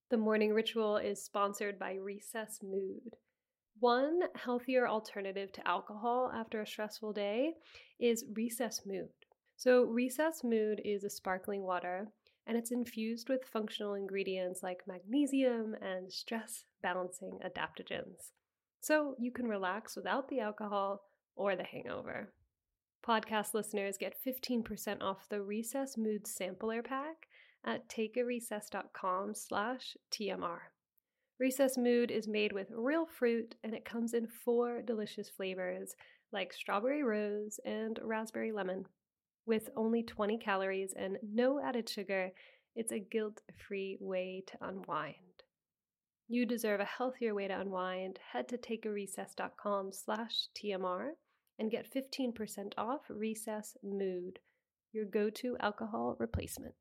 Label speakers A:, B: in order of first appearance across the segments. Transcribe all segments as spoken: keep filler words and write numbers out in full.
A: The morning ritual is sponsored by Recess Mood. One healthier alternative to alcohol after a stressful day is Recess Mood. So, Recess Mood is a sparkling water and it's infused with functional ingredients like magnesium and stress balancing adaptogens. So, you can relax without the alcohol or the hangover. Podcast listeners get fifteen percent off the Recess Mood Sampler Pack at takearecess.com slash TMR. Recess Mood is made with real fruit and it comes in four delicious flavors like strawberry rose and raspberry lemon. With only twenty calories and no added sugar, it's a guilt-free way to unwind. You deserve a healthier way to unwind. Head to takearecess.com slash TMR and get fifteen percent off Recess Mood, your go-to alcohol replacement.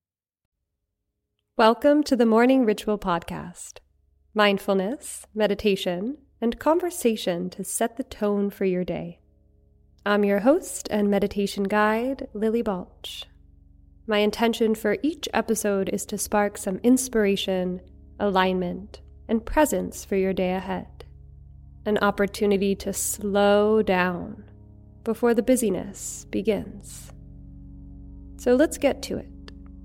A: Welcome to the Morning Ritual Podcast. Mindfulness, meditation, and conversation to set the tone for your day. I'm your host and meditation guide, Lily Balch. My intention for each episode is to spark some inspiration, alignment, and presence for your day ahead. An opportunity to slow down before the busyness begins. So let's get to it.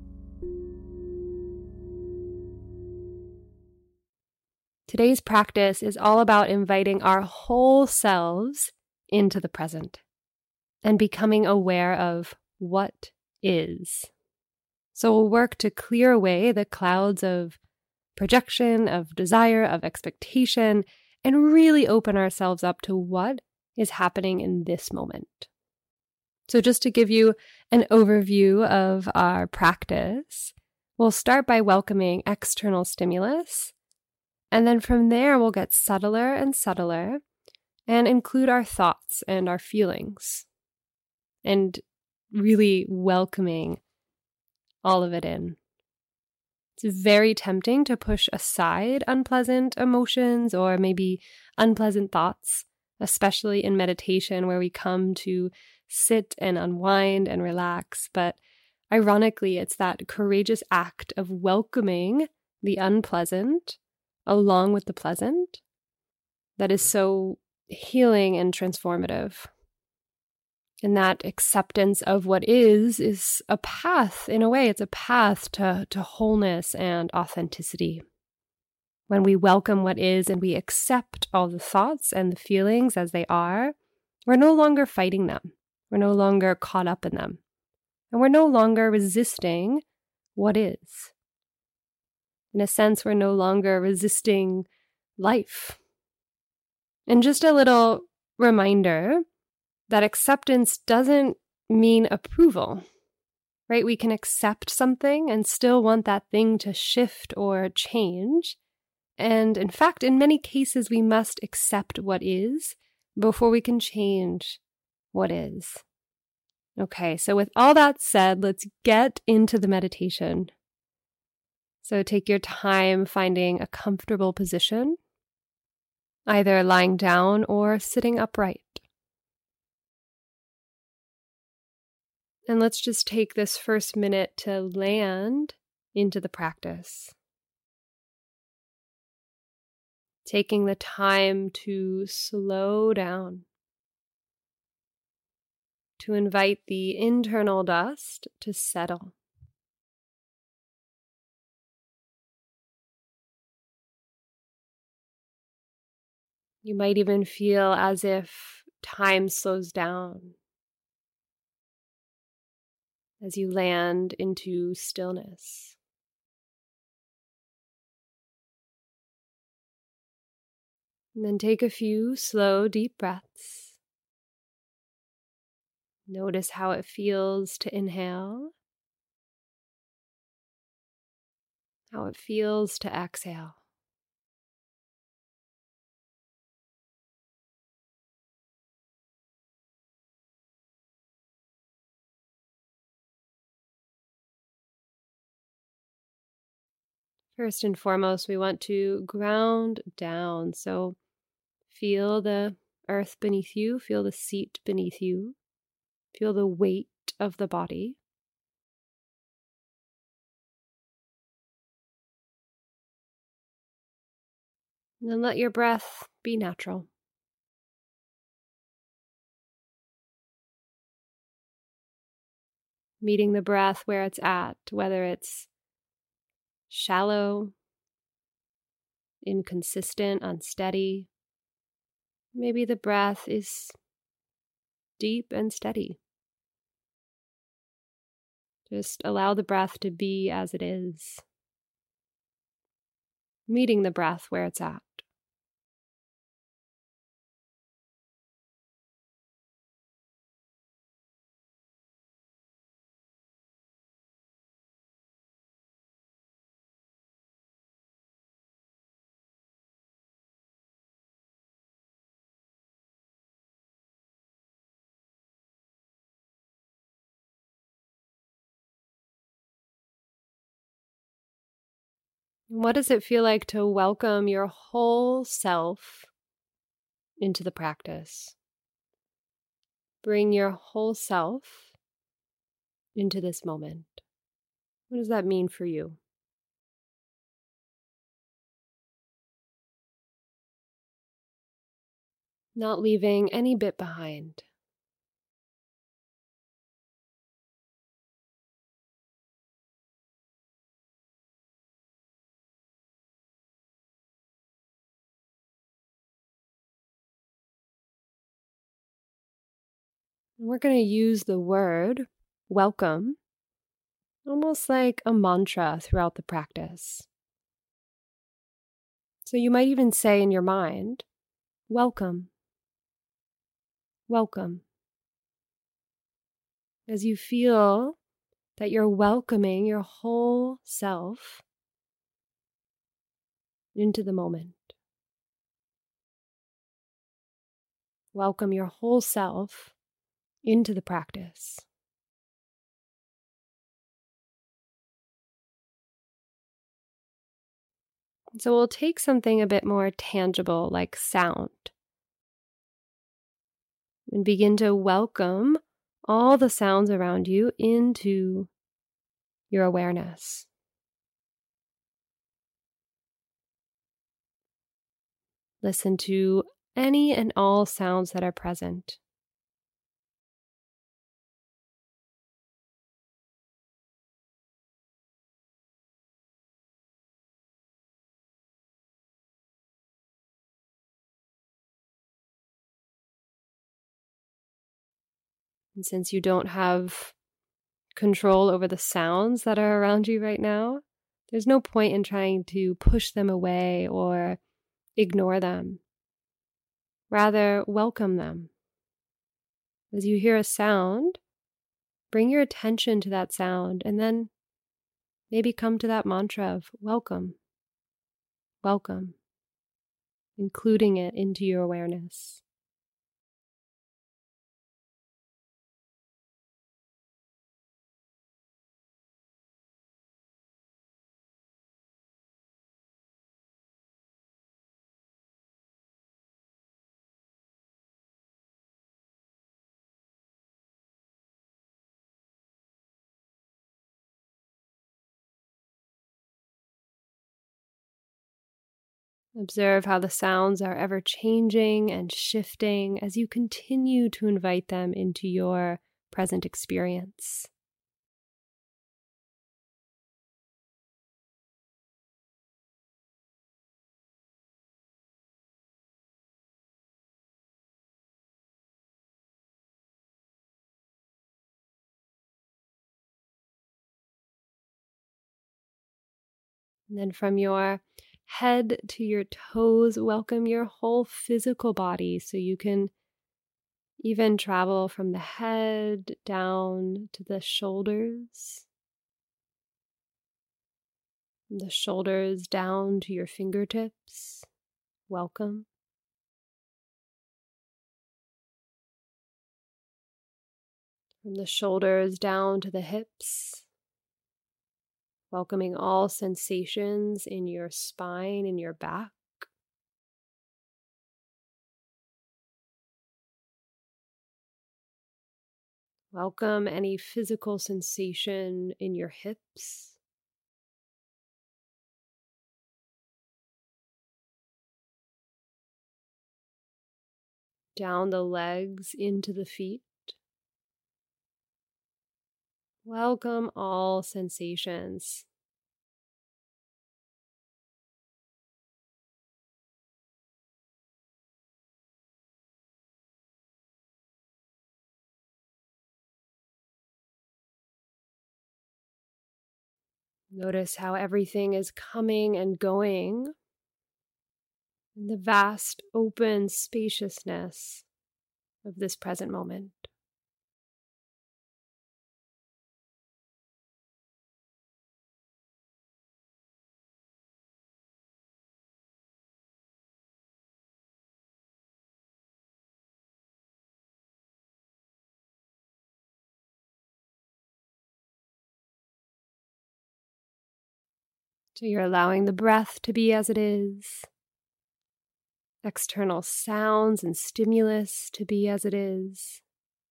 A: Today's practice is all about inviting our whole selves into the present and becoming aware of what is. So we'll work to clear away the clouds of projection, of desire, of expectation, and really open ourselves up to what is happening in this moment. So just to give you an overview of our practice, we'll start by welcoming external stimulus. And then from there, we'll get subtler and subtler and include our thoughts and our feelings and really welcoming all of it in. It's very tempting to push aside unpleasant emotions or maybe unpleasant thoughts, especially in meditation where we come to sit and unwind and relax. But ironically, it's that courageous act of welcoming the unpleasant along with the pleasant that is so healing and transformative. And that acceptance of what is is a path, in a way, it's a path to, to wholeness and authenticity. When we welcome what is and we accept all the thoughts and the feelings as they are, we're no longer fighting them. We're no longer caught up in them. And we're no longer resisting what is. In a sense, we're no longer resisting life. And just a little reminder that acceptance doesn't mean approval, right? We can accept something and still want that thing to shift or change. And in fact, in many cases, we must accept what is before we can change what is. Okay, so with all that said, let's get into the meditation. So take your time finding a comfortable position, either lying down or sitting upright. And let's just take this first minute to land into the practice. Taking the time to slow down, to invite the internal dust to settle. You might even feel as if time slows down as you land into stillness. And then take a few slow, deep breaths. Notice how it feels to inhale, how it feels to exhale. First and foremost, we want to ground down. So feel the earth beneath you, feel the seat beneath you, feel the weight of the body. And then let your breath be natural. Meeting the breath where it's at, whether it's shallow, inconsistent, unsteady. Maybe the breath is deep and steady. Just allow the breath to be as it is. Meeting the breath where it's at. What does it feel like to welcome your whole self into the practice? Bring your whole self into this moment. What does that mean for you? Not leaving any bit behind. And we're going to use the word welcome almost like a mantra throughout the practice. So you might even say in your mind, welcome, welcome. As you feel that you're welcoming your whole self into the moment. Welcome your whole self into the practice. So we'll take something a bit more tangible like sound and begin to welcome all the sounds around you into your awareness. Listen to any and all sounds that are present. And since you don't have control over the sounds that are around you right now, there's no point in trying to push them away or ignore them. Rather, welcome them. As you hear a sound, bring your attention to that sound and then maybe come to that mantra of welcome, welcome, including it into your awareness. Observe how the sounds are ever changing and shifting as you continue to invite them into your present experience. And then from your head to your toes, welcome your whole physical body so you can even travel from the head down to the shoulders, from the shoulders down to your fingertips. Welcome. From the shoulders down to the hips. Welcoming all sensations in your spine and your back. Welcome any physical sensation in your hips. down the legs into the feet. Welcome all sensations. Notice how everything is coming and going in the vast, open spaciousness of this present moment. So you're allowing the breath to be as it is, external sounds and stimulus to be as it is.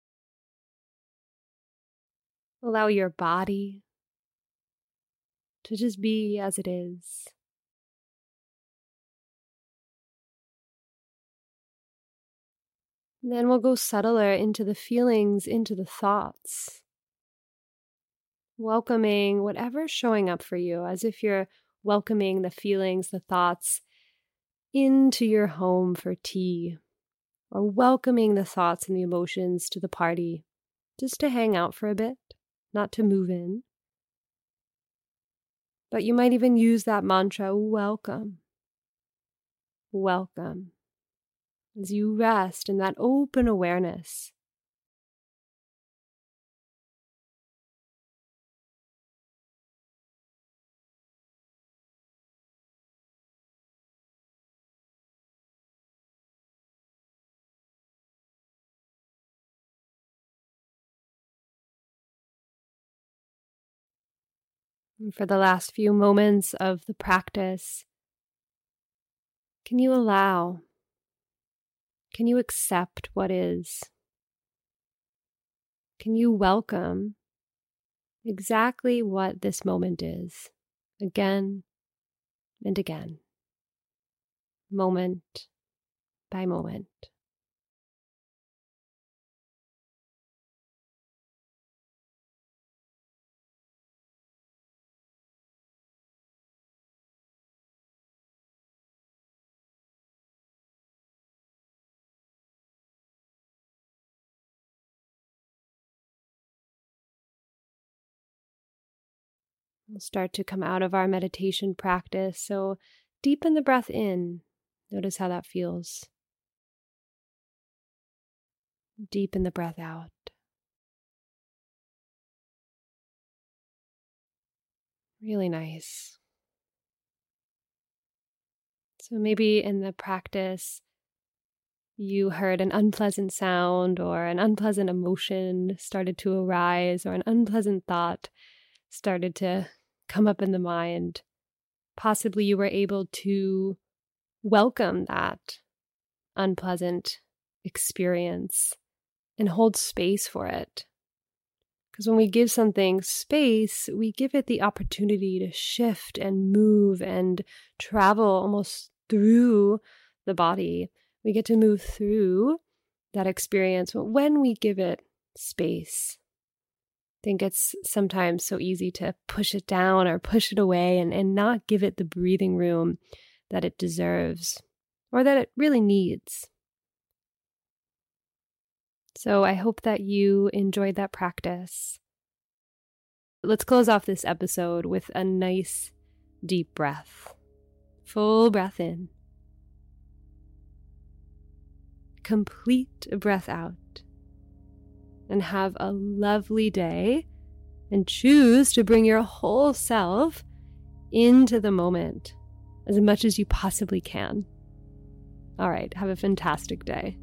A: Allow your body to just be as it is. And then we'll go subtler into the feelings, into the thoughts. Welcoming whatever's showing up for you, as if you're welcoming the feelings, the thoughts into your home for tea, or welcoming the thoughts and the emotions to the party, just to hang out for a bit, not to move in. But you might even use that mantra, welcome, welcome, as you rest in that open awareness. And for the last few moments of the practice, can you allow, can you accept what is? Can you welcome exactly what this moment is, again and again, moment by moment? We'll start to come out of our meditation practice, so deepen the breath in. Notice how that feels. Deepen the breath out. Really nice. So maybe in the practice, you heard an unpleasant sound or an unpleasant emotion started to arise, or an unpleasant thought started to come up in the mind. Possibly you were able to welcome that unpleasant experience and hold space for it. Because when we give something space, we give it the opportunity to shift and move and travel almost through the body. We get to move through that experience when we give it space. I think it's sometimes so easy to push it down or push it away and, and not give it the breathing room that it deserves or that it really needs. So I hope that you enjoyed that practice. Let's close off this episode with a nice deep breath. Full breath in. Complete breath out. And have a lovely day. And choose to bring your whole self into the moment as much as you possibly can. All right, have a fantastic day.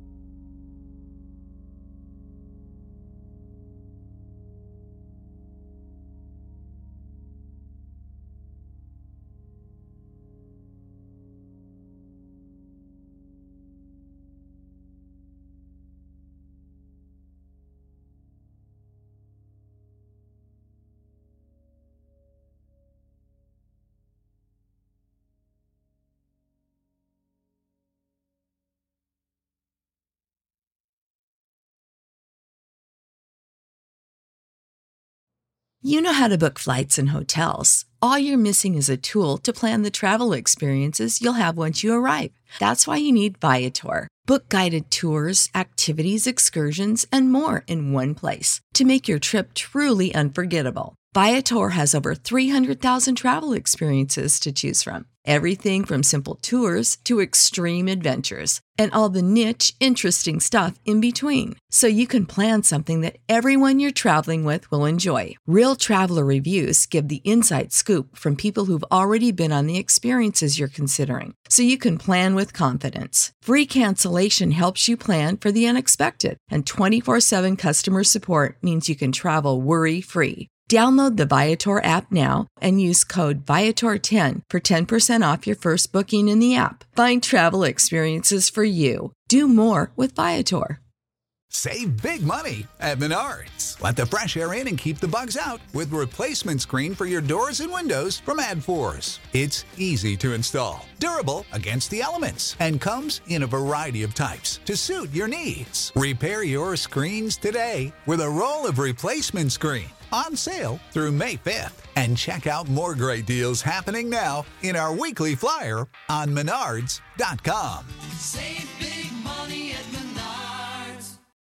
B: You know how to book flights and hotels. All you're missing is a tool to plan the travel experiences you'll have once you arrive. That's why you need Viator. Book guided tours, activities, excursions, and more in one place to make your trip truly unforgettable. Viator has over three hundred thousand travel experiences to choose from. Everything from simple tours to extreme adventures and all the niche, interesting stuff in between. So you can plan something that everyone you're traveling with will enjoy. Real traveler reviews give the inside scoop from people who've already been on the experiences you're considering. So you can plan with confidence. Free cancellation helps you plan for the unexpected. And twenty-four seven customer support means you can travel worry-free. Download the Viator app now and use code Viator ten for ten percent off your first booking in the app. Find travel experiences for you. Do more with Viator.
C: Save big money at Menards. Let the fresh air in and keep the bugs out with replacement screen for your doors and windows from AdForce. It's easy to install, durable against the elements, and comes in a variety of types to suit your needs. Repair your screens today with a roll of replacement screen. On sale through May fifth. And check out more great deals happening now in our weekly flyer on menards dot com.
D: Save